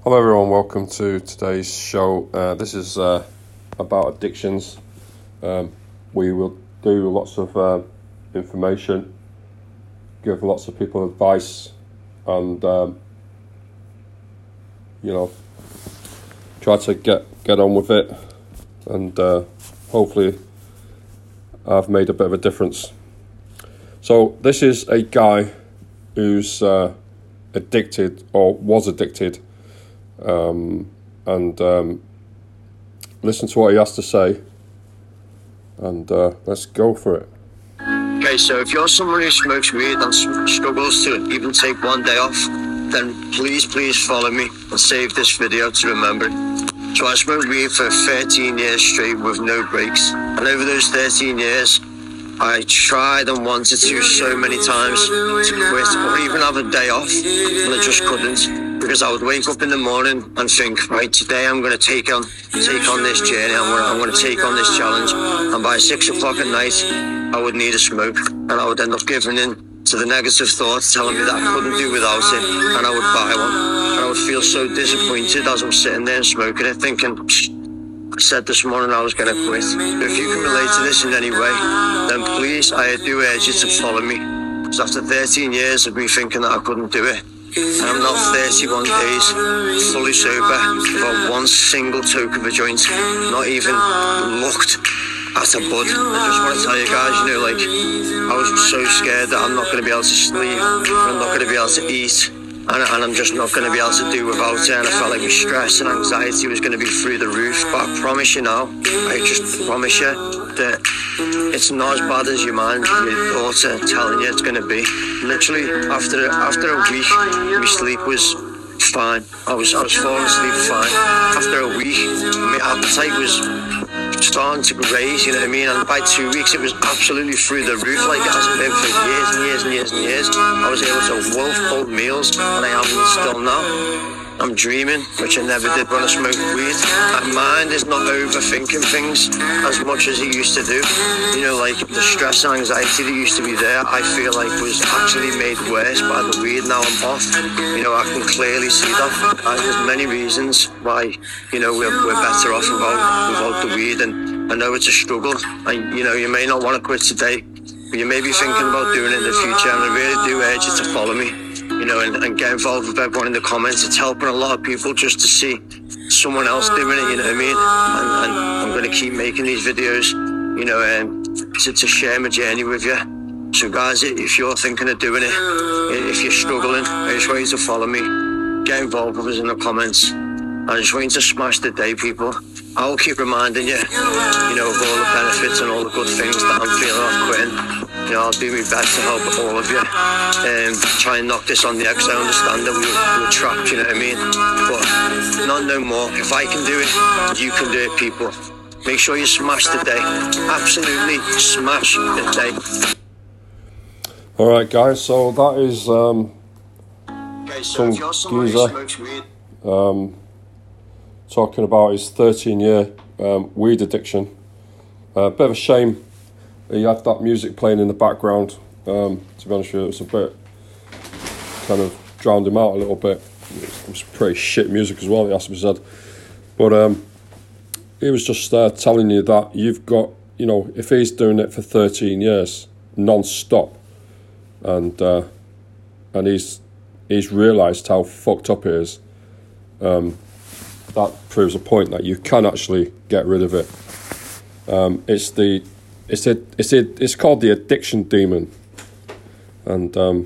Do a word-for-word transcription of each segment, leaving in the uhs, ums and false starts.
Hello everyone, welcome to today's show. Uh, this is uh, about addictions. Um, we will do lots of uh, information, give lots of people advice, and um, you know, try to get get on with it, and uh, hopefully I've made a bit of a difference. So this is a guy who's uh, addicted or was addicted. Um, and um, listen to what he has to say, and uh, let's go for it. Okay, so if you're someone who smokes weed and struggles to even take one day off, then please, please follow me and save this video to remember it. So I smoked weed for thirteen years straight with no breaks, and over those thirteen years, I tried and wanted to so many times to quit or even have a day off, and I just couldn't. Because I would wake up in the morning and think, right, today I'm going to take on take on this journey, I'm going to, I'm going to take on this challenge, and by six o'clock at night I would need a smoke, and I would end up giving in to the negative thoughts telling me that I couldn't do without it, and I would buy one, and I would feel so disappointed as I'm sitting there smoking it, thinking, I said this morning I was going to quit. If you can relate to this in any way, then please, I do urge you to follow me, because after thirteen years of me thinking that I couldn't do it, and I'm now thirty-one days fully sober without one single toke of a joint, not even looked at a bud. I just want to tell you guys, you know, like, I was so scared that I'm not going to be able to sleep, I'm not going to be able to eat, and, and I'm just not going to be able to do without it, and I felt like my stress and anxiety was going to be through the roof. But I promise you now, I just promise you that it's not as bad as your mind, your thoughts are telling you it's going to be. Literally, after after a week, my sleep was fine. I was I was falling asleep fine. After a week, my appetite was starting to raise, you know what I mean? And by two weeks, it was absolutely through the roof, like it hasn't been for years and years and years and years. I was able to wolf cold meals, and I am still now. I'm dreaming, which I never did when I smoked weed. My mind is not overthinking things as much as it used to do. You know, like the stress and anxiety that used to be there, I feel like was actually made worse by the weed. Now I'm off. You know, I can clearly see that. And there's many reasons why, you know, we're, we're better off without, without the weed. And I know it's a struggle. And, you know, you may not want to quit today, but you may be thinking about doing it in the future. And I really do urge you to follow me. You know, and, and get involved with everyone in the comments. It's helping a lot of people just to see someone else doing it, you know what I mean? And, and I'm going to keep making these videos, you know, um, to, to share my journey with you. So guys, if you're thinking of doing it, if you're struggling, I just want you to follow me. Get involved with us in the comments. I just want you to smash the day, people. I'll keep reminding you, you know, of all the benefits and all the good things that I'm feeling off quitting. You know, I'll do my best to help all of you and um, try and knock this on the X. I understand that we we're trapped, you know what I mean? But not no more. If I can do it, you can do it, people. Make sure you smash the day. Absolutely smash the day. Alright guys, so that is um, okay, so some geezer um, talking about his thirteen year um, weed addiction. A uh, bit of a shame he had that music playing in the background. Um, to be honest with you, it was a bit, kind of drowned him out a little bit. It was pretty shit music as well, it has to be said. But um, he was just uh, telling you that you've got, you know, if he's doing it for thirteen years, non-stop, and uh, and he's he's realised how fucked up it is, um, that proves a point that you can actually get rid of it. Um, it's the It's a, it's a, it's called the addiction demon, and um,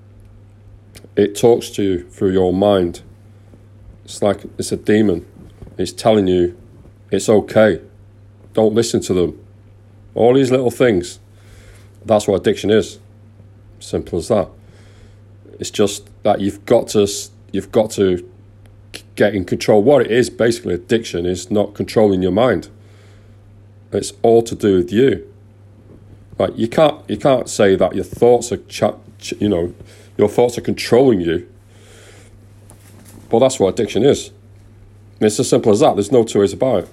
it talks to you through your mind. It's like it's a demon. It's telling you it's okay. Don't listen to them. All these little things. That's what addiction is. Simple as that. It's just that you've got to you've got to get in control. What it is basically, addiction is not controlling your mind. It's all to do with you. Like you can't you can't say that your thoughts are ch- ch- you know your thoughts are controlling you. But that's what addiction is. And it's as simple as that. There's no two ways about it.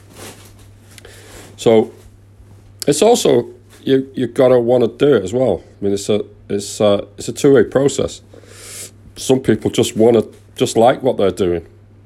So it's also you you gotta want to do it as well. I mean, it's a it's a, it's a two way process. Some people just want to just like what they're doing,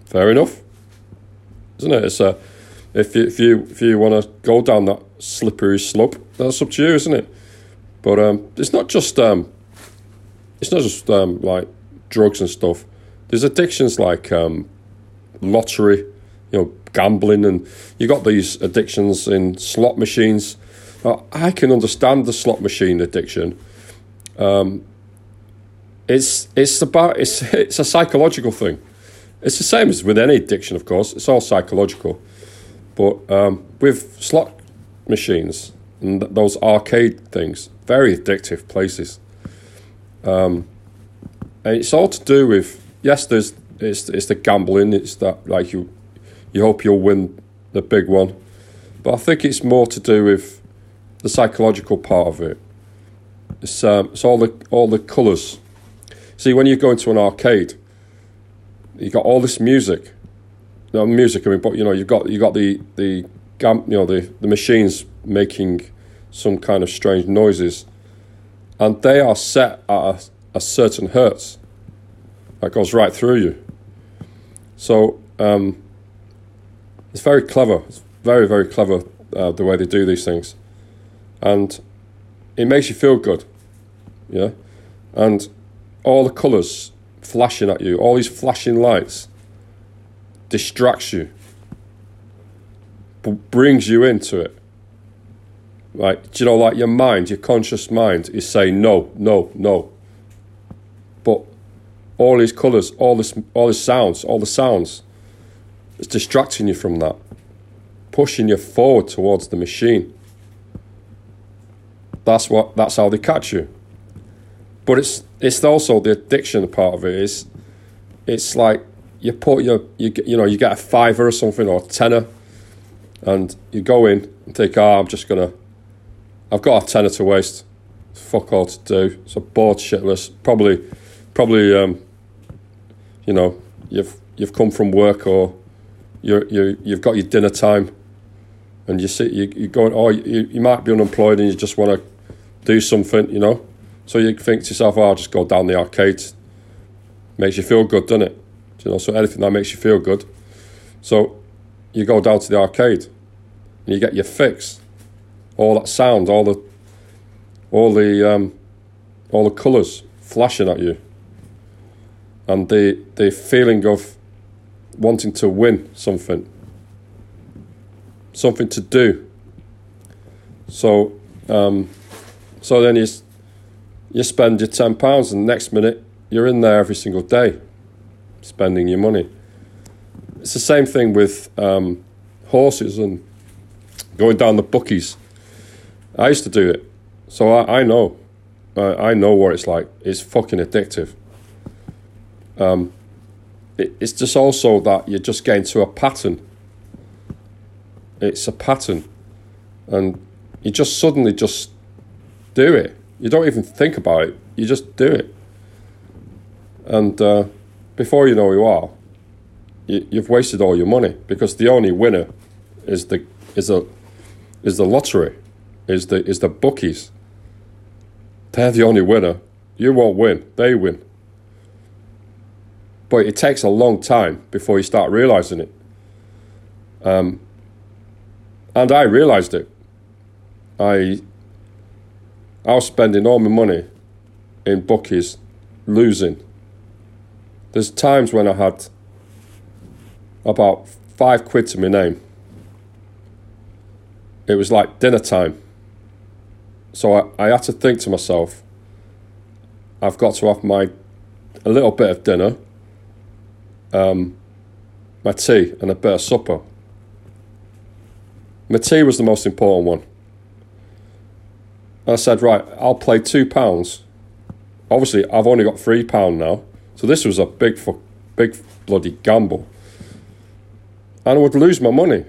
Fair enough, isn't it? It's a if you if you if you want to go down that slippery slope, that's up to you, isn't it? But um, it's not just um, it's not just um, like drugs and stuff. There's addictions like um, lottery, you know, gambling, and you got these addictions in slot machines. Now, I can understand the slot machine addiction. Um, it's it's about it's it's a psychological thing. It's the same as with any addiction, of course. It's all psychological. But um, with slot machines and th- those arcade things, very addictive places. Um, and it's all to do with, yes, there's it's it's the gambling. It's that, like, you you hope you'll win the big one. But I think it's more to do with the psychological part of it. It's um, it's all the all the colours. See, when you go into an arcade, you got all this music. No music, I mean, but you know, you've got you got the the gam, you know, the, the machines making some kind of strange noises, and they are set at a, a certain hertz that goes right through you. So um, it's very clever. It's very very clever uh, the way they do these things, and it makes you feel good, yeah, and all the colours flashing at you, all these flashing lights, distracts you, b- brings you into it. Like, do you know, like your mind, your conscious mind is saying no, no, no. But all these colours, all this, all these sounds, all the sounds, it's distracting you from that, pushing you forward towards the machine. That's what. That's how they catch you. But it's it's also the addiction part of it. Is it's like you put your you you know you get a fiver or something, or a tenner, and you go in and think, oh, I'm just gonna, I've got a tenner to waste, fuck all to do. So bored shitless. Probably, probably, um, you know, you've you've come from work, or you you you've got your dinner time, and you sit you you going, oh, you you might be unemployed and you just want to do something, you know. So you think to yourself, oh, I'll just go down the arcade. Makes you feel good, doesn't it? You know, so anything that makes you feel good. So you go down to the arcade and you get your fix. All that sound, all the all the um, all the colours flashing at you. And the the feeling of wanting to win something. Something to do. So um, so then you You spend your ten pounds, and the next minute you're in there every single day, spending your money. It's the same thing with um, horses and going down the bookies. I used to do it, so I, I know. I, I know what it's like. It's fucking addictive. Um, it, it's just also that you just get into a pattern. It's a pattern, and you just suddenly just do it. You don't even think about it. You just do it. And uh, before you know who you are, you, you've wasted all your money, because the only winner is the is a is the lottery, is the is the bookies. They're the only winner. You won't win. They win. But it takes a long time before you start realising it. Um, and I realised it. I. I was spending all my money in bookies, losing. There's times when I had about five quid to my name. It was like dinner time. So I, I had to think to myself, I've got to have my a little bit of dinner, um, my tea and a bit of supper. My tea was the most important one. I said, right, I'll play two pounds. Obviously, I've only got three pound now, so this was a big, fu- big bloody gamble, and I would lose my money.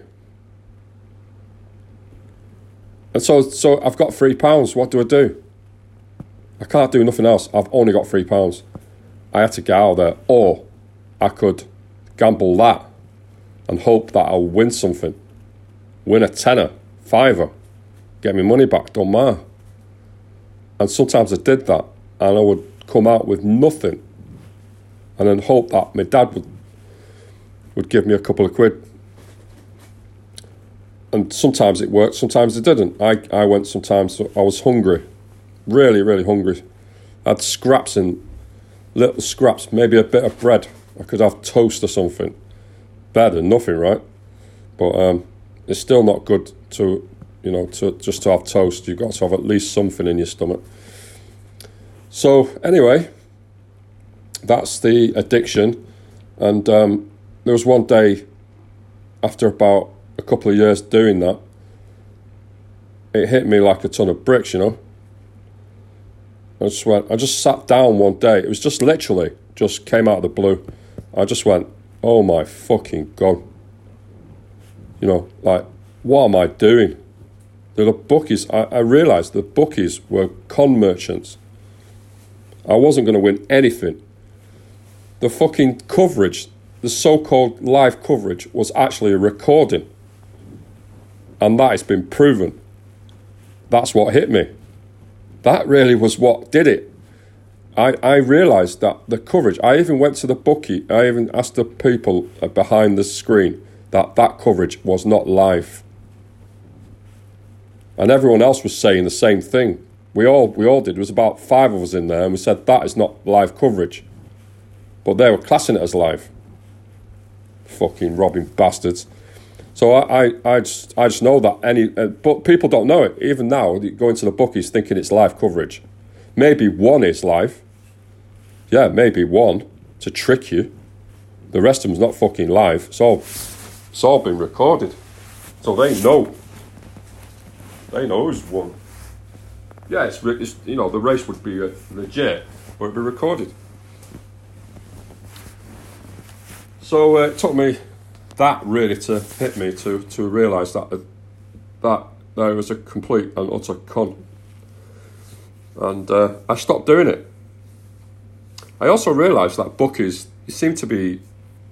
And so, so I've got three pounds. What do I do? I can't do nothing else. I've only got three pounds. I had to get out of there, or I could gamble that and hope that I'll win something, win a tenner, fiver, get my money back. Don't matter. And sometimes I did that, and I would come out with nothing, and then hope that my dad would would give me a couple of quid. And sometimes it worked, sometimes it didn't. I, I went sometimes, I was hungry, really, really hungry. I had scraps in, little scraps, maybe a bit of bread. I could have toast or something. Better than nothing, right? But um, it's still not good to, you know, to just to have toast. You've got to have at least something in your stomach. So anyway, that's the addiction. And um, there was one day, after about a couple of years doing that, it hit me like a ton of bricks, you know. I just went, I just sat down one day. It was just literally, just came out of the blue. I just went, oh my fucking God. You know, like, what am I doing? The bookies, I, I realised the bookies were con merchants. I wasn't going to win anything. The fucking coverage, the so-called live coverage, was actually a recording. And that has been proven. That's what hit me. That really was what did it. I, I realised that the coverage, I even went to the bookie, I even asked the people behind the screen that that coverage was not live. And everyone else was saying the same thing. We all we all did. There was about five of us in there, and we said that is not live coverage. But they were classing it as live. Fucking robbing bastards. So I, I, I just I just know that any, uh, but people don't know it. Even now, you go into the bookies thinking it's live coverage. Maybe one is live. Yeah, maybe one to trick you. The rest of them's not fucking live. It's all, it's all been recorded. So they know. They know who's won. Yeah, it's, it's you know, the race would be uh, legit, but it'd be recorded. So uh, it took me that really to hit me to to realise that uh, that there was a complete and utter con. And uh, I stopped doing it. I also realised that bookies seem to be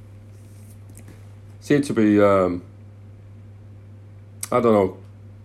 seem to be um, I don't know,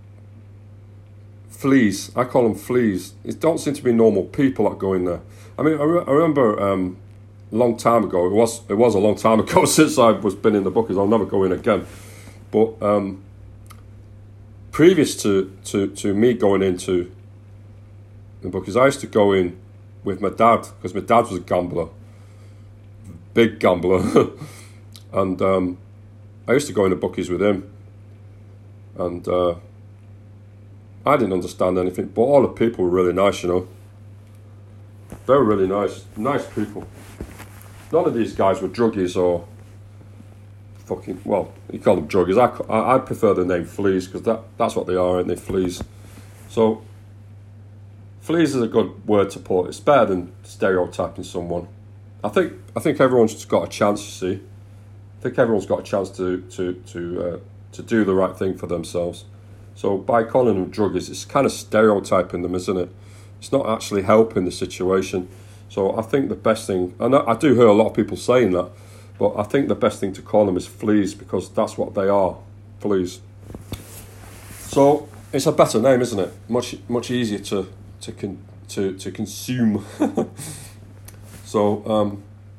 fleas. I call them fleas. It don't seem to be normal people that go in there. I mean, I, re- I remember um, a long time ago. It was it was a long time ago since I was been in the bookies. I'll never go in again. But um, previous to, to, to me going into the bookies, I used to go in with my dad because my dad was a gambler, big gambler, and um, I used to go in the bookies with him, and uh, I didn't understand anything, but all the people were really nice, you know. They were really nice, nice people. None of these guys were druggies or fucking, well, you call them druggies. I, I, I prefer the name fleas because that, that's what they are, aren't they, fleas? So, fleas is a good word to put. It's better than stereotyping someone. I think I think everyone's got a chance, you see. I think everyone's got a chance to to to uh, to do the right thing for themselves. So by calling them druggies, it's kind of stereotyping them, isn't it? It's not actually helping the situation. So I think the best thing, and I, I do hear a lot of people saying that, but I think the best thing to call them is fleas because that's what they are, fleas. So it's a better name, isn't it? Much much easier to to con, to to consume. so um,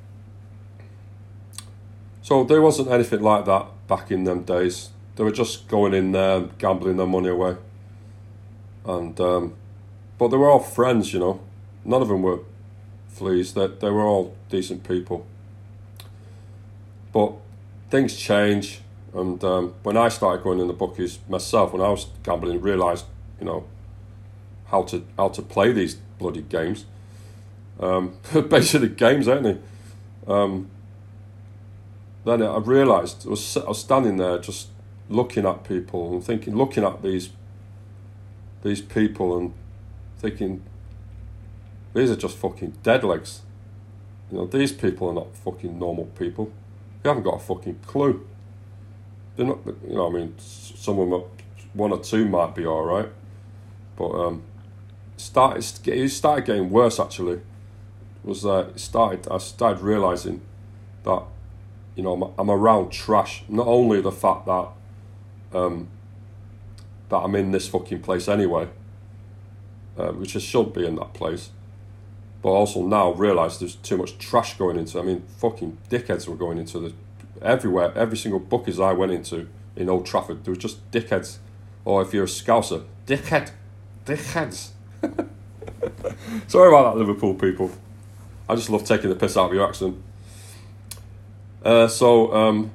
so there wasn't anything like that back in them days. They were just going in there and gambling their money away. And um, but they were all friends, you know. None of them were fleas. They they were all decent people. But things change, and um, when I started going in the bookies myself, when I was gambling, realised, you know, how to how to play these bloody games. Um, basically games, aren't they? Um, then I realised I was I was standing there just looking at people and thinking, looking at these these people and thinking, these are just fucking dead legs. You know, these people are not fucking normal people. They haven't got a fucking clue. They're not, you know, I mean, some of them, one or two might be all right, but um, started it started getting worse. Actually, it was uh, it started. I started realizing that, you know, I'm, I'm around trash. Not only the fact that um, that I'm in this fucking place anyway, uh, which I should be in that place, but also now realise there's too much trash going into. I mean, fucking dickheads were going into the everywhere, every single bookies I went into in Old Trafford, there was just dickheads. Or if you're a Scouser, dickhead, dickheads. Sorry about that, Liverpool people. I just love taking the piss out of your accent. Uh, so, um,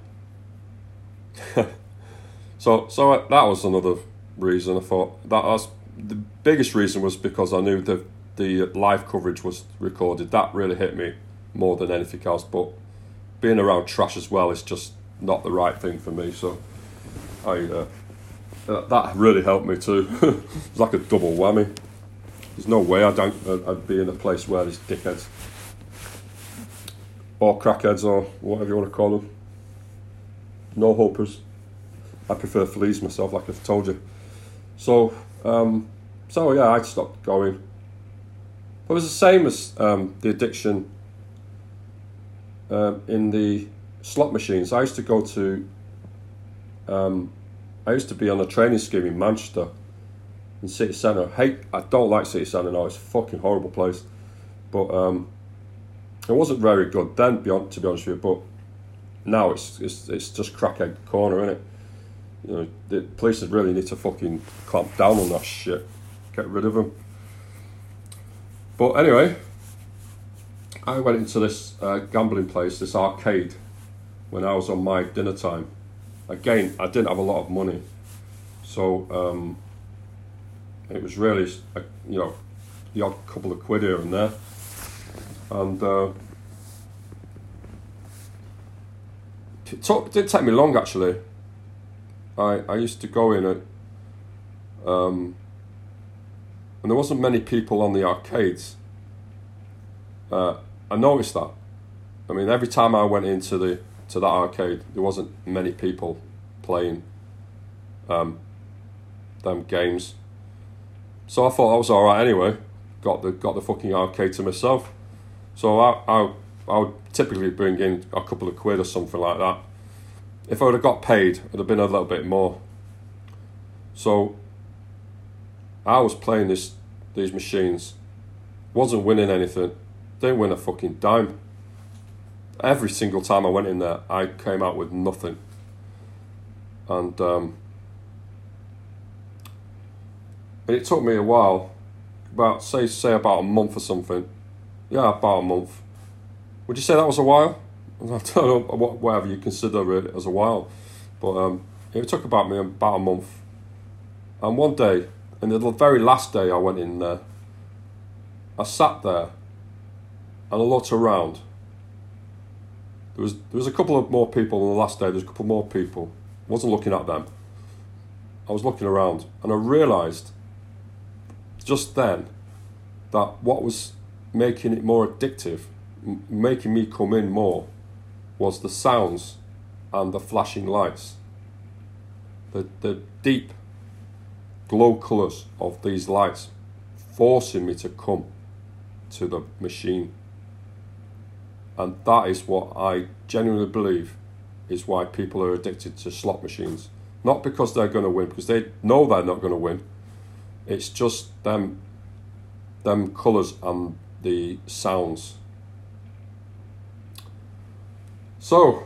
so, so that was another reason. I thought that was the biggest reason was because I knew that the live coverage was recorded. That really hit me more than anything else. But being around trash as well is just not the right thing for me. So, I uh, that really helped me too. It's like a double whammy. There's no way I'd, I'd be in a place where there's dickheads. Or crackheads, or whatever you want to call them. No hopers. I prefer fleas myself, like I've told you. So, um, so yeah, I stopped going. It was the same as um, the addiction um, in the slot machines. I used to go to, um, I used to be on a training scheme in Manchester, in City Centre. Hate, I don't like City Centre now, it's a fucking horrible place. But um, it wasn't very good then, beyond, to be honest with you, but now it's it's it's just crackhead corner, innit? You know, the police really need to fucking clamp down on that shit. Get rid of them. But anyway, I went into this uh, gambling place, this arcade, when I was on my dinner time. Again, I didn't have a lot of money, so um, it was really, a, you know, the odd couple of quid here and there. And uh, it, took, it didn't take me long, actually. I I used to go in at, um, and there wasn't many people on the arcades. Uh, I noticed that. I mean, every time I went into the to that arcade, there wasn't many people playing um, them games. So I thought I was all right anyway. Got the got the fucking arcade to myself. So I, I, I would typically bring in a couple of quid or something like that. If I would have got paid, it would have been a little bit more. So I was playing this these machines, wasn't winning anything, didn't win a fucking dime. Every single time I went in there, I came out with nothing. And um, it took me a while, about say say about a month or something. Yeah, about a month. Would you say that was a while? I don't know, whatever you consider it as a while. But um, it took about me about a month. And one day, and the very last day I went in there, I sat there and I looked around. There was there was a couple of more people on the last day, there was a couple more people. I wasn't looking at them. I was looking around and I realised just then that what was making it more addictive, m- making me come in more, was the sounds and the flashing lights. The the deep glow colours of these lights forcing me to come to the machine. And that is what I genuinely believe is why people are addicted to slot machines. Not because they're going to win, because they know they're not going to win. It's just them, them colours and the sounds. So,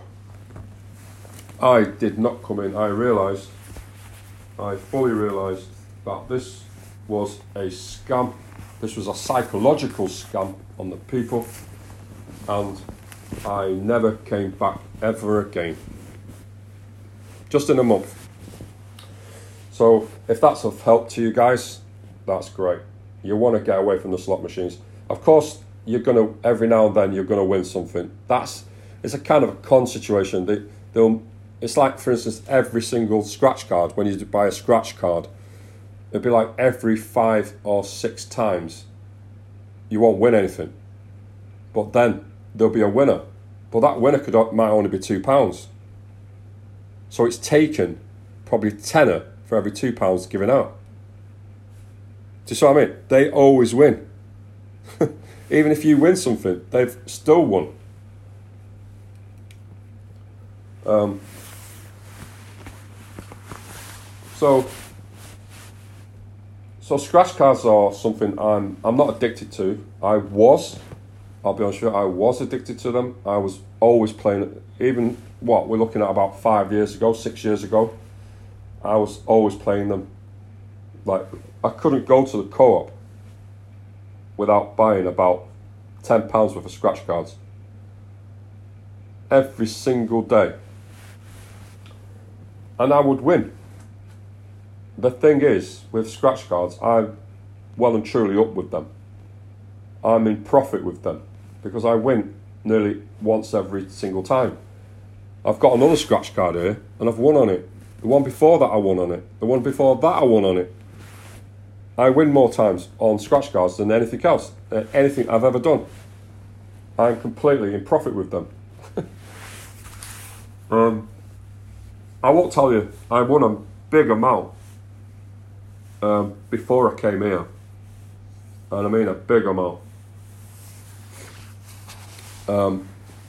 I did not come in. I realised, I fully realised that this was a scam. This was a psychological scam on the people. And I never came back ever again. Just in a month. So if that's of help to you guys, that's great. You want to get away from the slot machines. Of course, you're going to, every now and then, you're going to win something. That's, it's a kind of a con situation. They, they'll, it's like, for instance, every single scratch card, when you buy a scratch card, it'd be like every five or six times, you won't win anything. But then there'll be a winner. But that winner could might only be two pounds. So it's taken probably tenner for every two pounds given out. Do you see what I mean? They always win. Even if you win something, they've still won. Um, so, so scratch cards are something I'm I'm not addicted to. I was, I'll be honest with you, I was addicted to them. I was always playing, even what we're looking at about five years ago, six years ago, I was always playing them. Like, I couldn't go to the co-op without buying about ten pounds worth of scratch cards. Every single day. And I would win. The thing is, with scratch cards, I'm well and truly up with them. I'm in profit with them because I win nearly once every single time. I've got another scratch card here and I've won on it. The one before that I won on it. The one before that I won on it. I win more times on scratch cards than anything else, uh, anything I've ever done. I'm completely in profit with them. um, I won't tell you, I won a big amount um, before I came here. And I mean a big amount. Um,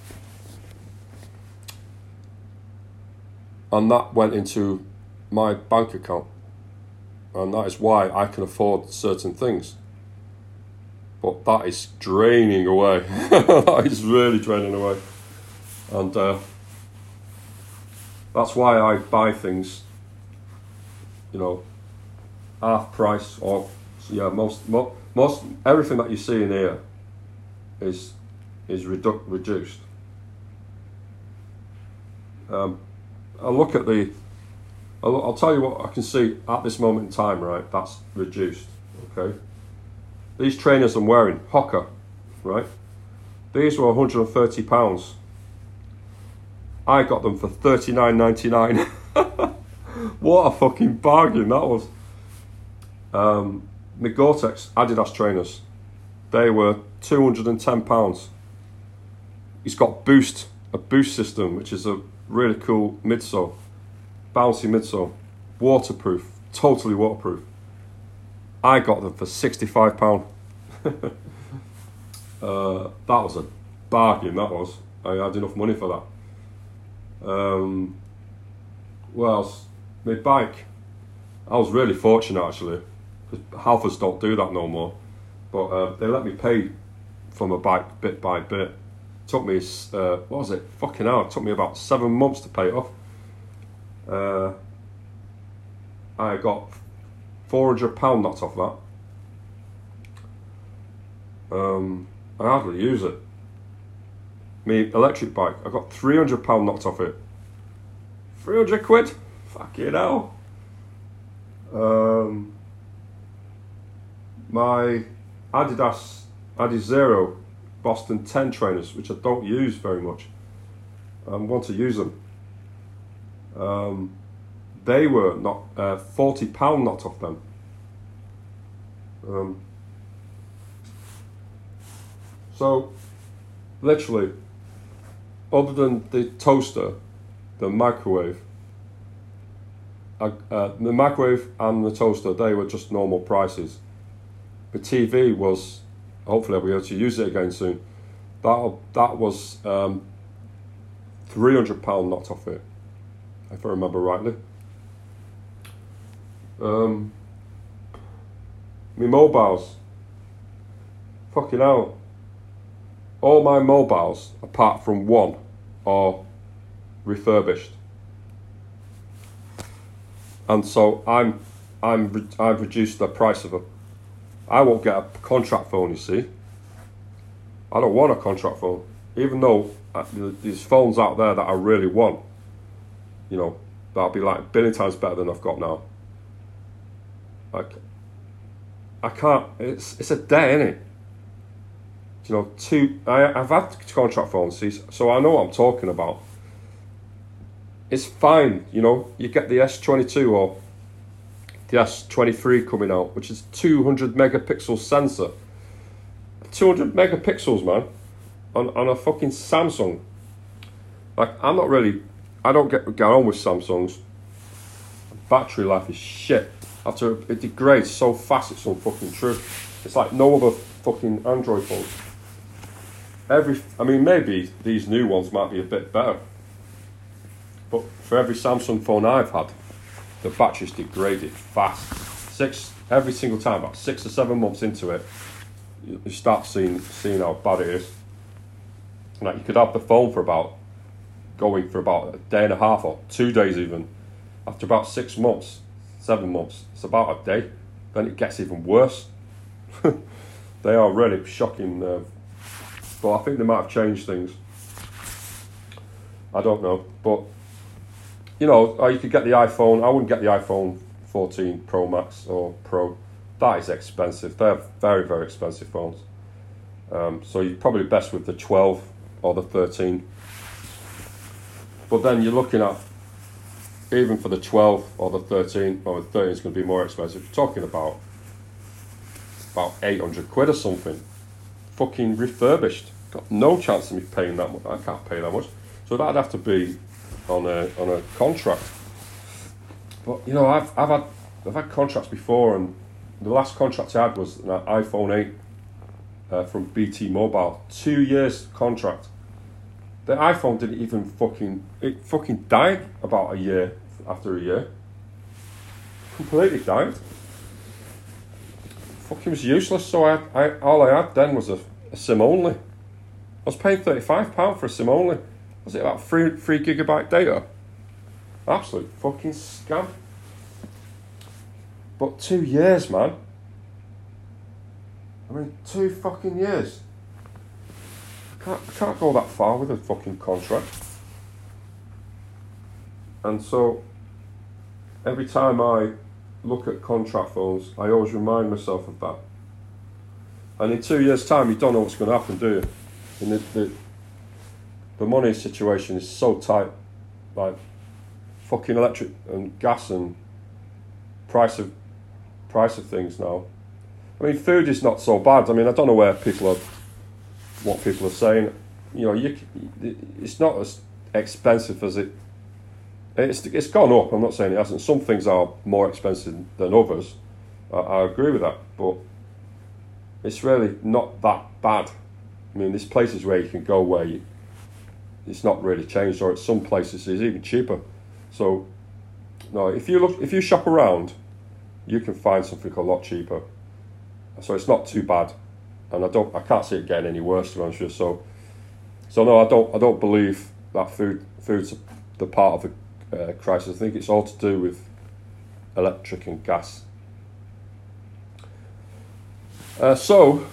and that went into my bank account. And that is why I can afford certain things. But that is draining away. That is really draining away. And uh, that's why I buy things, you know, half price or, yeah, most, most, most everything that you see in here is is redu- reduced. Um, I look at the, I'll, I'll tell you what I can see at this moment in time, right? That's reduced, okay? These trainers I'm wearing, Hoka, right? These were one hundred and thirty pounds. I got them for thirty-nine ninety-nine. What a fucking bargain that was. Um, my Gore-Tex Adidas trainers, they were two hundred and ten pounds. He's got Boost, a Boost system, which is a really cool midsole, bouncy midsole, waterproof, totally waterproof. I got them for sixty-five pounds. uh, that was a bargain, that was. I had enough money for that. Um, what else? My bike. I was really fortunate actually, because Halfords don't do that no more. But uh, they let me pay for my bike bit by bit. It took me, uh, what was it? Fucking hell, it took me about seven months to pay it off. Uh, I got four hundred pounds knocked off that. Um, I hardly use it. Me electric bike, I got three hundred pounds knocked off it. three hundred quid? Fucking hell. Um, my Adidas Adizero Boston ten trainers, which I don't use very much. I want to use them. Um, they were not uh, forty pounds knocked off them. Um, so, literally, other than the toaster, the microwave, uh, uh, the microwave and the toaster, they were just normal prices. The T V was, hopefully I'll be able to use it again soon. That that was um, three hundred pounds knocked off it, if I remember rightly. Um, my mobiles, fucking hell. All my mobiles, apart from one, are refurbished. And so I'm, I'm, I've reduced the price of a. I won't get a contract phone, you see. I don't want a contract phone, even though uh, there's phones out there that I really want. You know, that'll be like a billion times better than I've got now. Like, I can't. It's it's a day, innit? You know, two. I I've had contract phones, see, so I know what I'm talking about. It's fine, you know. You get the S twenty-two or the S twenty-three coming out, which is two hundred megapixel sensor. two hundred megapixels, man, on on a fucking Samsung. Like, I'm not really. I don't get get on with Samsungs. Battery life is shit. After it degrades so fast, it's unfucking true. It's like no other fucking Android phone. Every, I mean, maybe these new ones might be a bit better, but for every Samsung phone I've had, the battery's degraded fast. Six every single time, about six or seven months into it, you start seeing seeing how bad it is. Like, you could have the phone for about, going for about a day and a half or two days even. After about six months, seven months, it's about a day. Then it gets even worse. They are really shocking. Uh, but I think they might have changed things. I don't know. But, you know, or you could get the iPhone. I wouldn't get the iPhone fourteen Pro Max or Pro. That is expensive. They're very, very expensive phones. Um, so you're probably best with the twelve or the thirteen. But then you're looking at, even for the twelve or the thirteen, or the thirteen is going to be more expensive. You're talking about about eight hundred quid or something. Fucking refurbished. Got no chance of me paying that much. I can't pay that much. So that'd have to be on a on a contract. But you know, I've I've had I've had contracts before, and the last contract I had was an iPhone eight uh, from B T Mobile. Two years contract. The iPhone didn't even fucking it fucking died about a year after a year. Completely died. Fucking was useless. So I, I all I had then was a, a SIM only. I was paying thirty-five pounds for a SIM only. Was it about three three gigabyte data? Absolute fucking scam. But two years, man. I mean, two fucking years. I can't, I can't go that far with a fucking contract. And so, every time I look at contract phones, I always remind myself of that. And in two years' time, you don't know what's going to happen, do you? And the, the, the money situation is so tight. Like, fucking electric and gas and price of price of things now. I mean, food is not so bad. I mean, I don't know where people are, what people are saying. You know, you it's not as expensive as it. It's it's gone up. I'm not saying it hasn't. Some things are more expensive than others. I, I agree with that, but it's really not that bad. I mean, there's places where you can go where you, it's not really changed, or at some places it's even cheaper. So, no, if you look, if you shop around, you can find something a lot cheaper. So it's not too bad, and I don't, I can't see it getting any worse, to be honest with you. So, so no, I don't, I don't believe that food, food's the part of the uh, crisis. I think it's all to do with electric and gas. Uh, so,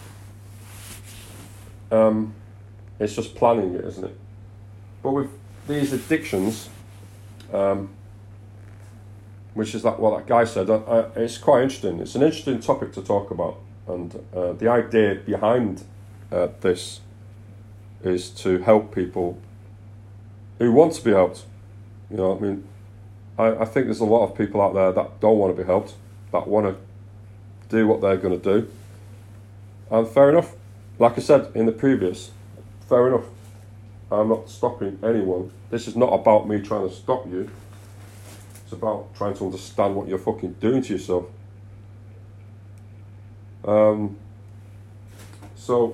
um, it's just planning it, isn't it? But with these addictions, um, which is that what that guy said, I, I, it's quite interesting. It's an interesting topic to talk about, and uh, the idea behind uh, this is to help people who want to be helped. You know, I mean, I, I think there's a lot of people out there that don't want to be helped, that want to do what they're going to do, and fair enough. Like I said in the previous, fair enough. I'm not stopping anyone. This is not about me trying to stop you. It's about trying to understand what you're fucking doing to yourself. Um, so,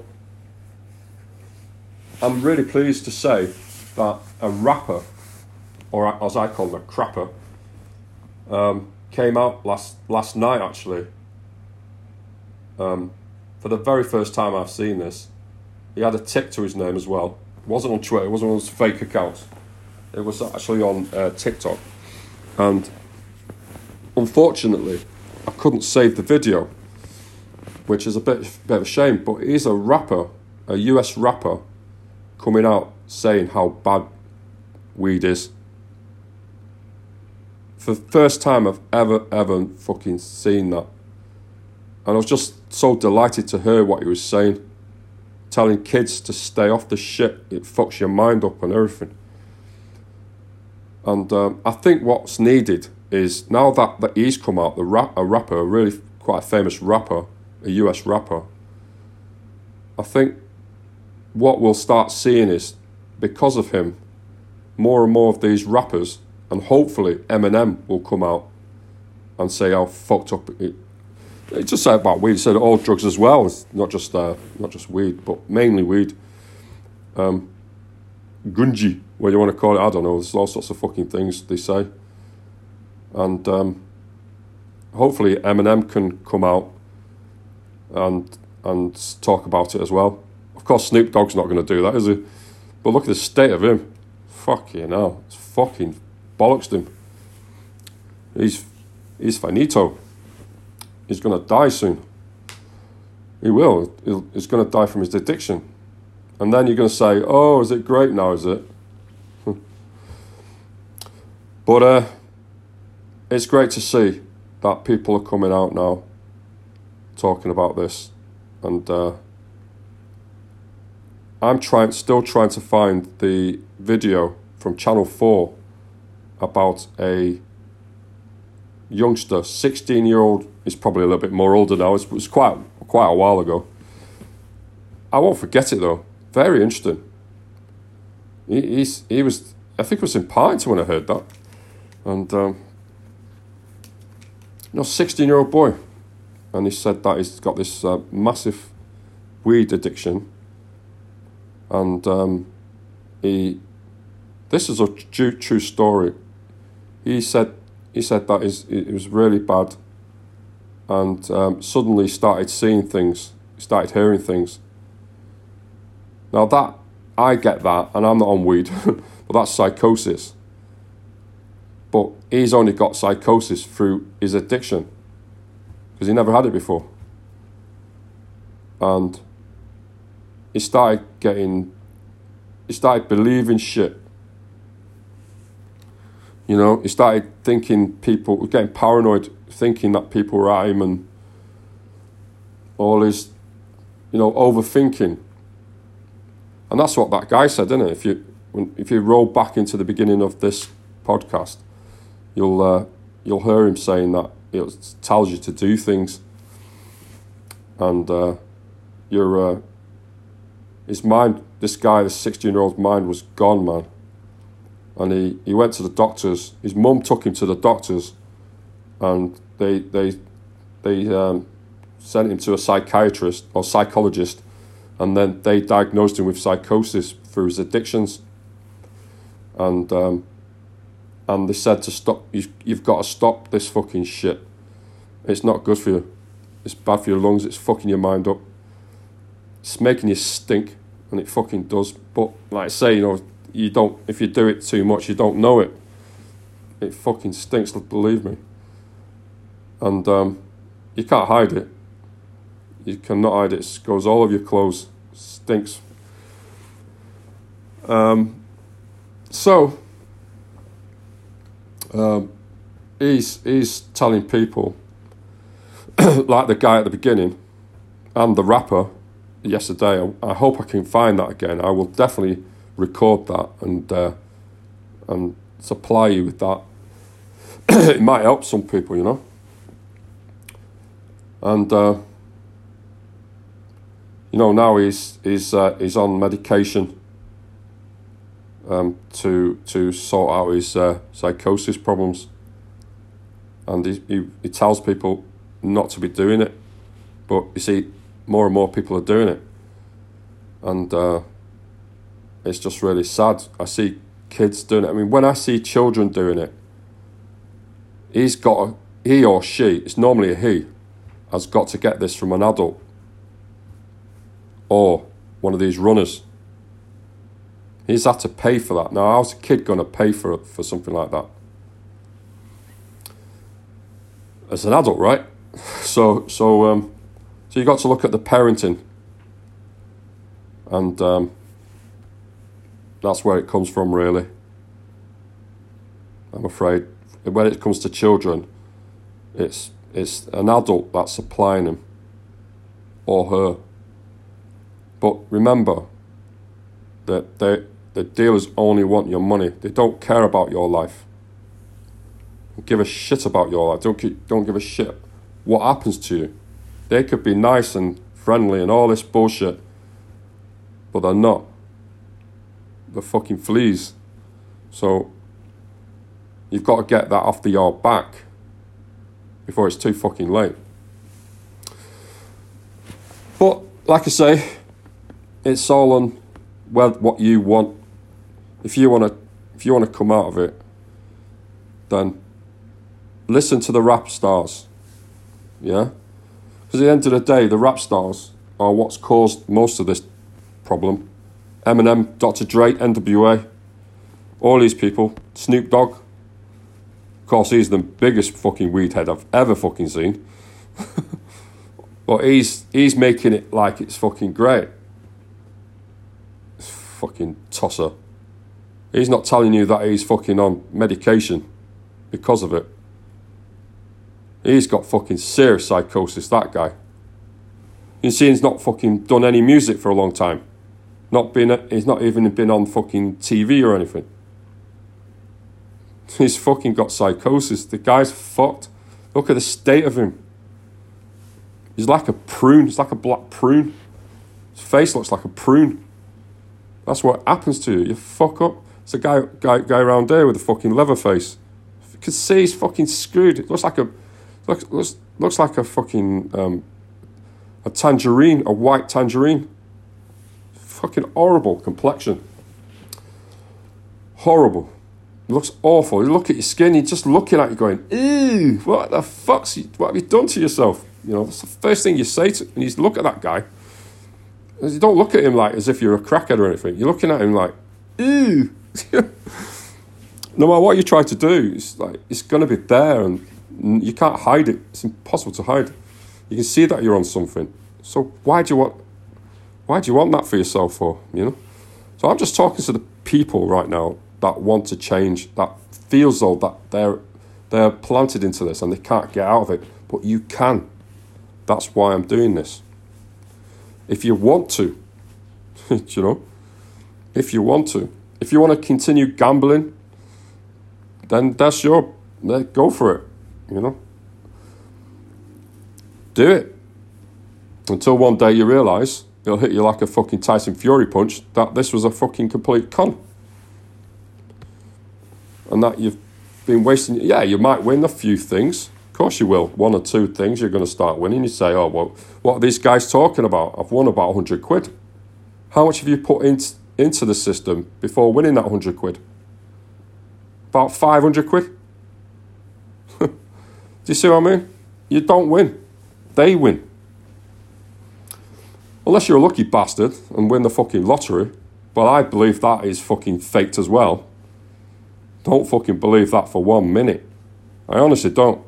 I'm really pleased to say that a rapper, or as I call him, a crapper, um, came out last last night actually. Um, for the very first time I've seen this. He had a tick to his name as well. It wasn't on Twitter, it wasn't on his fake account. It was actually on uh, TikTok. And unfortunately, I couldn't save the video, which is a bit, bit of a shame, but he's a rapper, a U S rapper, coming out saying how bad weed is. For the first time I've ever, ever fucking seen that. And I was just so delighted to hear what he was saying. Telling kids to stay off the shit, it fucks your mind up and everything. And um, I think what's needed is, now that, that he's come out, the rap, a rapper, a really quite a famous rapper, a U S rapper, I think what we'll start seeing is, because of him, more and more of these rappers, and hopefully Eminem will come out and say how fucked up it. He just said about weed. He said all drugs as well. It's not just uh, not just weed, but mainly weed. Um, gunji, what you want to call it, I don't know. There's all sorts of fucking things they say. And um, hopefully Eminem can come out and and talk about it as well. Of course, Snoop Dogg's not going to do that, is he? But look at the state of him. Fucking hell. It's fucking bollocks him. He's, he's finito. He's going to die soon. He will. He'll, he's going to die from his addiction. And then you're going to say, oh, is it great now, is it? But uh, it's great to see that people are coming out now talking about this. And uh, I'm trying, still trying to find the video from Channel four about a youngster, sixteen-year-old. He's probably a little bit more older now. It was quite quite a while ago. I won't forget it though. Very interesting. He he's, he was. I think it was in Partington when I heard that. And um, you know, sixteen-year-old boy, and he said that he's got this uh, massive weed addiction, and um, he. This is a true, true story. He said he said that is it was really bad, and um, suddenly started seeing things, started hearing things. Now that I get that, and I'm not on weed, but that's psychosis. But he's only got psychosis through his addiction, because he never had it before, and he started getting, he started believing shit. You know, he started thinking people, getting paranoid, thinking that people were at him, and all his, you know, overthinking. And that's what that guy said, isn't it? If you when, if you roll back into the beginning of this podcast, you'll uh, you'll hear him saying that it tells you to do things, and uh, your uh, his mind, this guy, this sixteen-year-old's mind was gone, man. And he, he went to the doctors. His mum took him to the doctors, and they they they um, sent him to a psychiatrist or psychologist, and then they diagnosed him with psychosis through his addictions. And um, and they said to stop. You've, you've got to stop this fucking shit. It's not good for you. It's bad for your lungs. It's fucking your mind up. It's making you stink, and it fucking does. But like I say, you know. You don't, if you do it too much, you don't know it. It fucking stinks, believe me. And um, you can't hide it. You cannot hide it. It goes all over your clothes. It stinks. Um, so, um, he's he's telling people, like the guy at the beginning, and the rapper yesterday. I, I hope I can find that again. I will definitely record that and uh, and supply you with that. It might help some people, you know. And uh, you know, now he's he's uh, he's on medication um, to to sort out his uh, psychosis problems, and he, he he tells people not to be doing it, but you see, more and more people are doing it, and. Uh, It's just really sad. I see kids doing it. I mean, when I see children doing it, he's got, a, he or she, it's normally a he, has got to get this from an adult or one of these runners. He's had to pay for that. Now, how's a kid going to pay for for something like that? As an adult, right? So, so, um, so you got to look at the parenting, and um, that's where it comes from, really. I'm afraid when it comes to children, it's it's an adult that's supplying them or her. But remember that they the dealers only want your money. They don't care about your life. Don't give a shit about your life. Don't don't give a shit what happens to you. They could be nice and friendly and all this bullshit, but they're not. The fucking fleas. So you've got to get that off the your back before it's too fucking late. But like I say, it's all on well what you want. If you want to, if you want to come out of it, then listen to the rap stars. Yeah, because at the end of the day, the rap stars are what's caused most of this problem. Eminem, Doctor Dre, N W A, all these people, Snoop Dogg. Of course, he's the biggest fucking weed head I've ever fucking seen. But he's he's making it like it's fucking great. Fucking tosser. He's not telling you that he's fucking on medication because of it. He's got fucking serious psychosis, that guy. You see, he's not fucking done any music for a long time. Not been, he's not even been on fucking T V or anything. He's fucking got psychosis. The guy's fucked. Look at the state of him. He's like a prune. He's like a black prune. His face looks like a prune. That's what happens to you. You fuck up. It's a guy, guy, guy around there with a fucking leather face. You can see he's fucking screwed. It looks like a, looks looks, looks like a fucking um, a tangerine, a white tangerine. Fucking horrible complexion. Horrible. It looks awful. You look at your skin. You're just looking at you, going, "Ew, what the fuck's you, what have you done to yourself?" You know, that's the first thing you say to, and you look at that guy. You don't look at him like as if you're a crackhead or anything. You're looking at him like, "Ew." No matter what you try to do, it's like it's going to be there, and you can't hide it. It's impossible to hide. You can see that you're on something. So why do you want? Why do you want that for yourself for? You know. So I'm just talking to the people right now that want to change. That feels though that they're they're planted into this and they can't get out of it. But you can. That's why I'm doing this. If you want to, you know, if you want to, if you want to continue gambling, then that's your, go for it, you know. Do it. Until one day you realise, it'll hit you like a fucking Tyson Fury punch, that this was a fucking complete con. And that you've been wasting, yeah, you might win a few things. Of course you will. One or two things you're going to start winning. You say, oh, well, what are these guys talking about? I've won about one hundred quid. How much have you put in, into the system before winning that one hundred quid? About five hundred quid? Do you see what I mean? You don't win. They win. Unless you're a lucky bastard and win the fucking lottery. But I believe that is fucking faked as well. Don't fucking believe that for one minute. I honestly don't.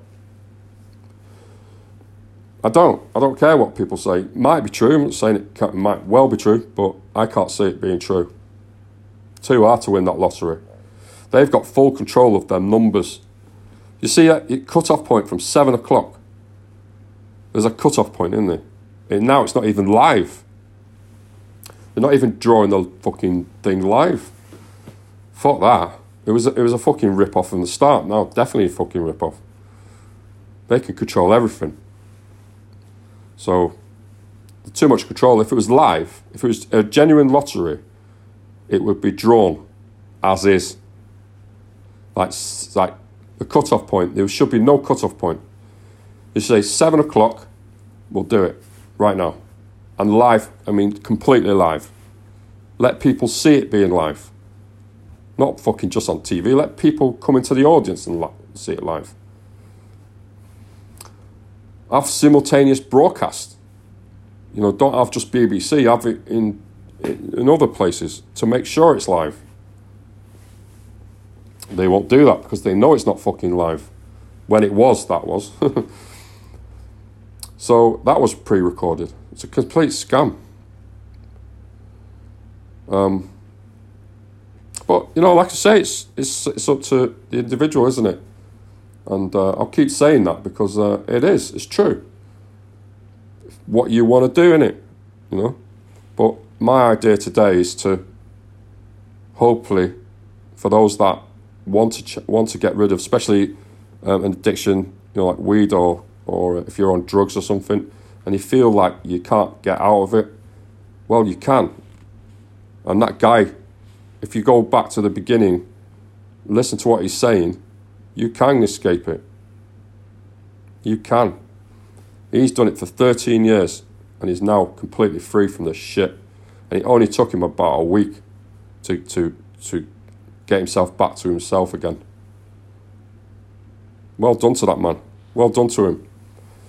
I don't. I don't care what people say. It might be true. I'm not saying it, can, it might well be true, but I can't see it being true. Too hard to win that lottery. They've got full control of their numbers. You see a cut-off point from seven o'clock. There's a cut-off point, isn't there? And now it's not even live. They're not even drawing the fucking thing live. Fuck that. It was a, it was a fucking rip-off from the start. No, definitely a fucking rip-off. They can control everything. So, too much control. If it was live, if it was a genuine lottery, it would be drawn as is. Like, like the cut-off point. There should be no cut-off point. You say seven o'clock, we'll do it right now. And live, I mean completely live. Let people see it being live. Not fucking just on T V. Let people come into the audience and li- see it live. Have simultaneous broadcast. You know, don't have just B B C. Have it in, in in other places to make sure it's live. They won't do that because they know it's not fucking live. When it was, that was. So that was pre-recorded. It's a complete scam. Um, but you know, like I say, it's it's it's up to the individual, isn't it? And uh, I'll keep saying that because uh, it is. It's true. What you want to do in it, you know. But my idea today is to, hopefully, for those that want to ch- want to get rid of, especially um, an addiction, you know, like weed or or if you're on drugs or something, and you feel like you can't get out of it, well, you can. And that guy, if you go back to the beginning, listen to what he's saying, you can escape it. You can. He's done it for thirteen years, and he's now completely free from this shit. And it only took him about a week to to to get himself back to himself again. Well done to that man. Well done to him.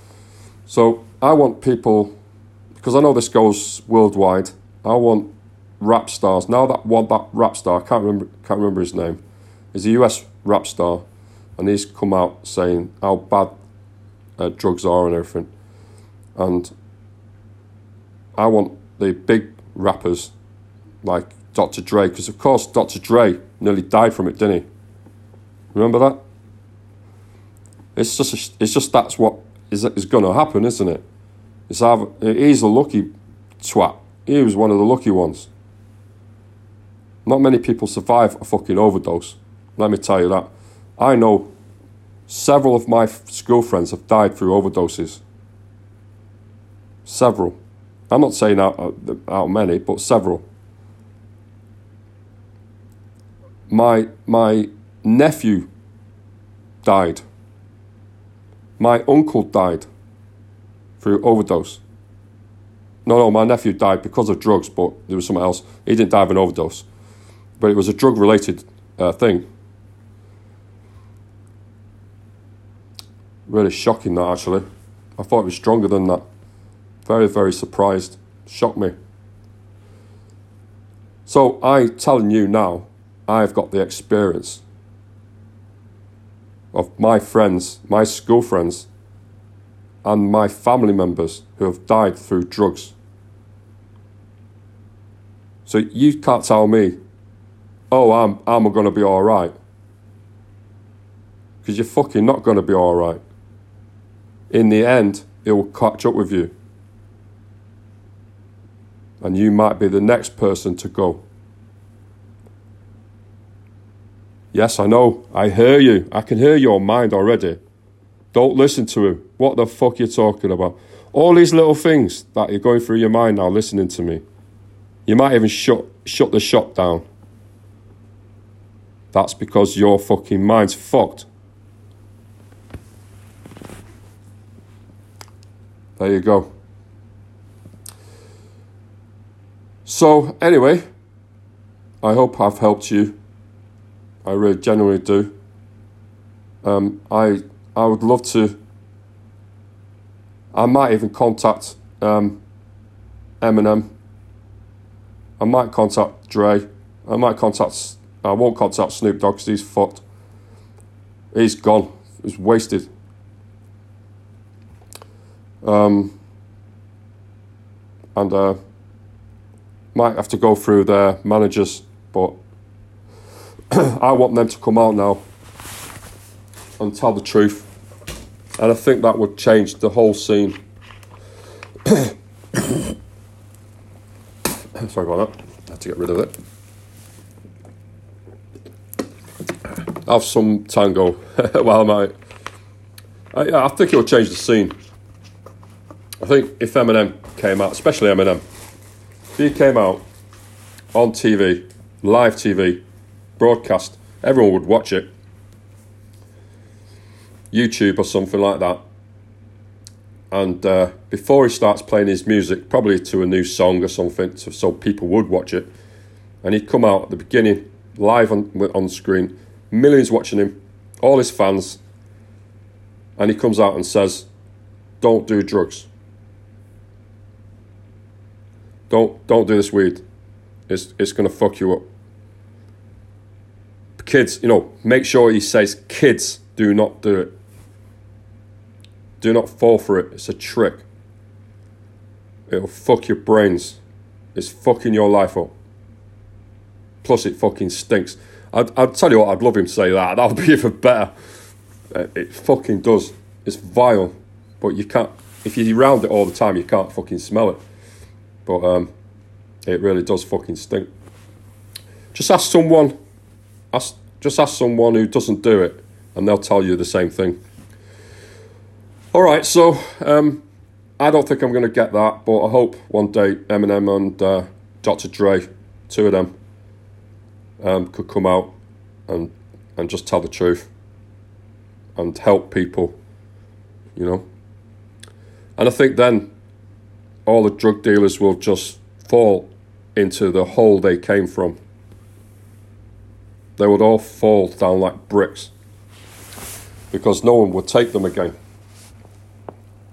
So I want people, because I know this goes worldwide, I want rap stars. Now that one, that rap star, I can't remember, can't remember his name. He's a U S rap star, and he's come out saying how bad uh, drugs are and everything. And I want the big rappers like Doctor Dre, because of course Doctor Dre nearly died from it, didn't he? Remember that? It's just, a, it's just that's what is is going to happen, isn't it? It's either, he's a lucky twat. He was one of the lucky ones. Not many people survive a fucking overdose. Let me tell you that. I know several of my school friends have died through overdoses. Several. I'm not saying out, out many, but several. My my nephew died. My uncle died through overdose. No, no, my nephew died because of drugs, but there was something else. He didn't die of an overdose. But it was a drug-related uh, thing. Really shocking, that, actually. I thought it was stronger than that. Very, very surprised. Shocked me. So, I telling you now, I've got the experience of my friends, my school friends, and my family members who have died through drugs. So you can't tell me, oh, I'm I'm going to be all right. Because you're fucking not going to be all right. In the end, it will catch up with you. And you might be the next person to go. Yes, I know. I hear you. I can hear your mind already. Don't listen to him. What the fuck are you talking about? All these little things that you're going through your mind now listening to me. You might even shut shut the shop down. That's because your fucking mind's fucked. There you go. So, anyway, I hope I've helped you. I really genuinely do. Um, I I would love to. I might even contact um, Eminem. I might contact Dre. I might contact. I won't contact Snoop Dogg because he's fucked. He's gone. He's wasted. Um, and uh, might have to go through their managers, but I want them to come out now and tell the truth. And I think that would change the whole scene. Sorry about that. I had to get rid of it. Have some tango while I'm out. I, I think it would change the scene. I think if Eminem came out, especially Eminem, if he came out on T V, live T V, broadcast, everyone would watch it. YouTube or something like that. And uh, before he starts playing his music, probably to a new song or something, so, so people would watch it, and he'd come out at the beginning, live on on screen, millions watching him, all his fans, and he comes out and says, "Don't do drugs. Don't don't do this weed. It's it's gonna fuck you up. Kids, you know, make sure he says, kids, do not do it. Do not fall for it. It's a trick. It'll fuck your brains. It's fucking your life up. Plus, it fucking stinks." I'd, I'd tell you what, I'd love him to say that. That would be even better. It fucking does. It's vile. But you can't, if you're around it all the time, you can't fucking smell it. But um, it really does fucking stink. Just ask someone, ask, just ask someone who doesn't do it, and they'll tell you the same thing. All right, so um, I don't think I'm going to get that, but I hope one day Eminem and uh, Doctor Dre, two of them, um, could come out and and just tell the truth and help people, you know. And I think then all the drug dealers will just fall into the hole they came from. They would all fall down like bricks because no one would take them again.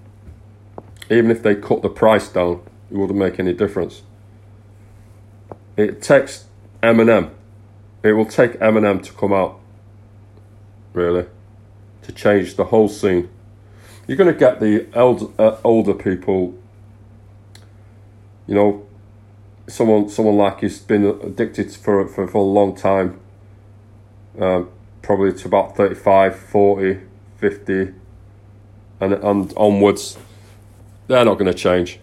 Even if they cut the price down, it wouldn't make any difference. it takes Eminem. It will take Eminem to come out, really, to change the whole scene. You're going to get the elder, uh, older people, you know, someone someone like he's been addicted for, for, for a long time, um, probably to about thirty-five, forty, fifty, and, and onwards. They're not going to change.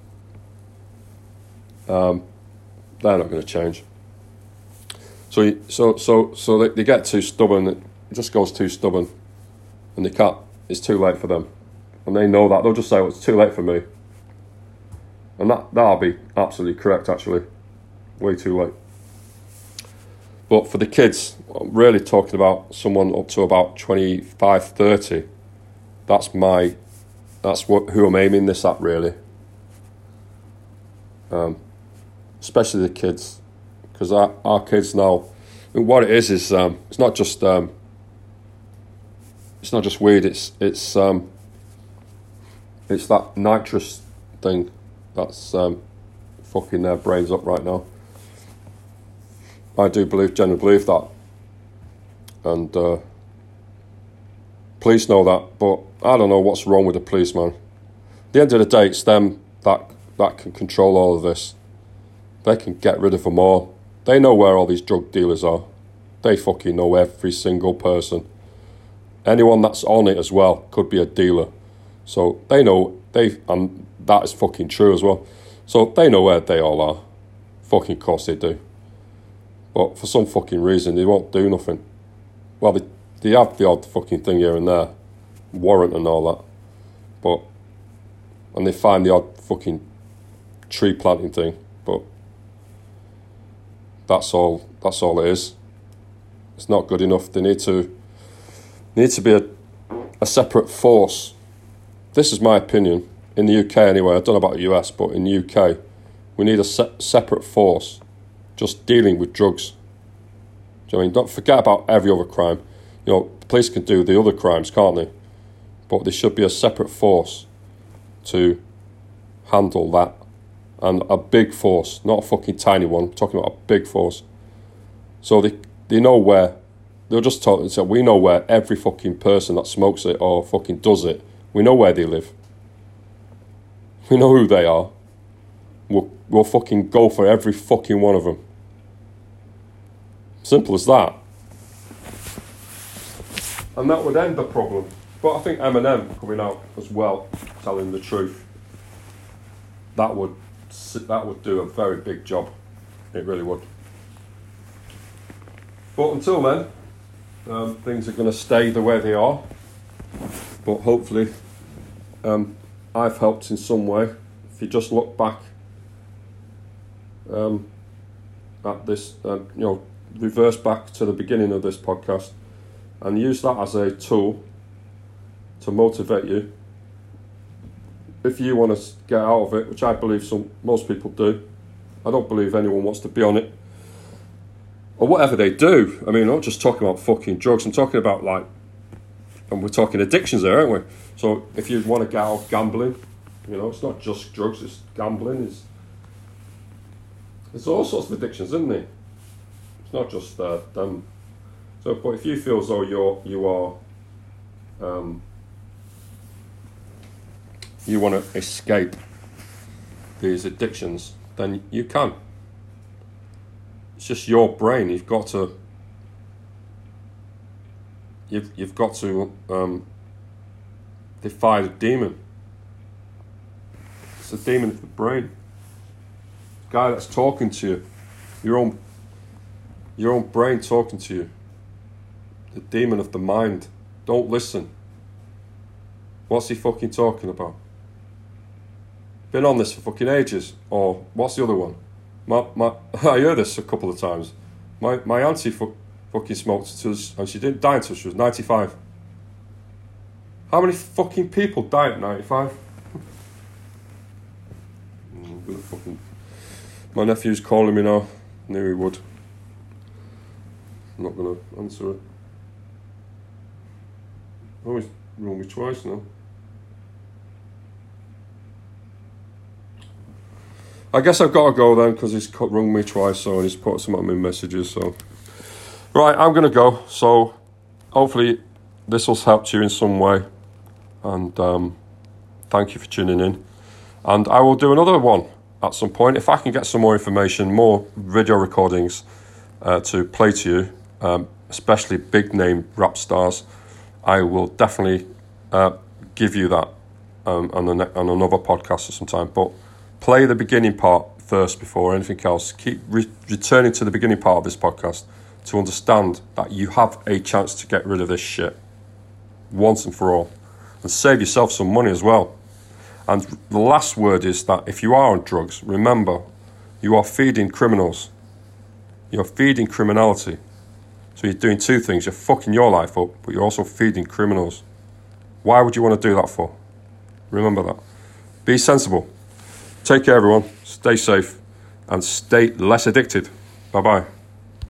Um, they're not going to change. So, so, so, so they, they get too stubborn. It just goes too stubborn, and they can't. It's too late for them, and they know that. They'll just say, "Well, it's too late for me," and that that'll be absolutely correct. Actually, way too late. But for the kids, I'm really talking about someone up to about twenty-five, thirty. That's my, that's what who I'm aiming this at, really. Um, especially the kids, because our, our kids now, what it is is um, it's not just um, it's not just weed. It's it's um, it's that nitrous thing that's um, fucking their brains up right now. I do believe, genuinely believe that, and uh, police know that, but I don't know what's wrong with the police, man. At the end of the day, it's them that that can control all of this. They can get rid of them all. They know where all these drug dealers are. They fucking know every single person. Anyone that's on it as well could be a dealer. So they know, they and that is fucking true as well. So they know where they all are. Fucking course they do. But for some fucking reason, they won't do nothing. Well, they, they have the odd fucking thing here and there. Warrant and all that. But, and they find the odd fucking tree planting thing. But that's all, that's all it is. It's not good enough. They need to, need to be a, a separate force. This is my opinion. In the U K anyway, I don't know about the U S, but in the U K, we need a se- separate force just dealing with drugs. Do you know what I mean? Don't forget about every other crime. You know, the police can do the other crimes, can't they? But there should be a separate force to handle that. And a big force, not a fucking tiny one. I'm talking about a big force. So they they know where, they'll just talk and say, we know where every fucking person that smokes it or fucking does it, we know where they live. We know who they are. We'll, we'll fucking go for every fucking one of them. Simple as that. And that would end the problem. But I think Eminem coming out as well, telling the truth, that would that would do a very big job. It really would. But until then, um, things are going to stay the way they are. But hopefully, um, I've helped in some way. If you just look back um, at this, uh, you know, reverse back to the beginning of this podcast and use that as a tool to motivate you. If you want to get out of it, which I believe some most people do, I don't believe anyone wants to be on it. Or whatever they do. I mean, I'm not just talking about fucking drugs, I'm talking about like, and we're talking addictions there, aren't we? So if you want to get out of gambling, you know, it's not just drugs, it's gambling, it's, it's all sorts of addictions, isn't it? It's not just uh, them. So, but if you feel as though you're, you are, um, you want to escape these addictions, then you can. It's just your brain. You've got to. You've you've got to um, defy the demon. It's the demon of the brain. The guy that's talking to you, your own, your own brain talking to you. The demon of the mind. Don't listen. What's he fucking talking about? Been on this for fucking ages. Or what's the other one? My my I heard this a couple of times. My my auntie fu- fucking smoked until she, and she didn't die until she was ninety-five. How many fucking people died at ninety-five? I'm gonna fucking. My nephew's calling me now. Knew he would. I'm not gonna answer it. Oh, he's rung me twice now. I guess I've got to go then because he's cut, rung me twice, so and he's put some of my messages. So, right, I'm going to go. So, hopefully, this will help you in some way. And um, thank you for tuning in. And I will do another one at some point. If I can get some more information, more video recordings uh, to play to you, um, especially big name rap stars, I will definitely uh, give you that um, on, the ne- on another podcast at some time. But play the beginning part first before anything else. Keep re- returning to the beginning part of this podcast to understand that you have a chance to get rid of this shit once and for all and save yourself some money as well. And the last word is that if you are on drugs, remember, you are feeding criminals. You're feeding criminality. So you're doing two things. You're fucking your life up, but you're also feeding criminals. Why would you want to do that for? Remember that. Be sensible. Take care, everyone. Stay safe and stay less addicted. Bye-bye.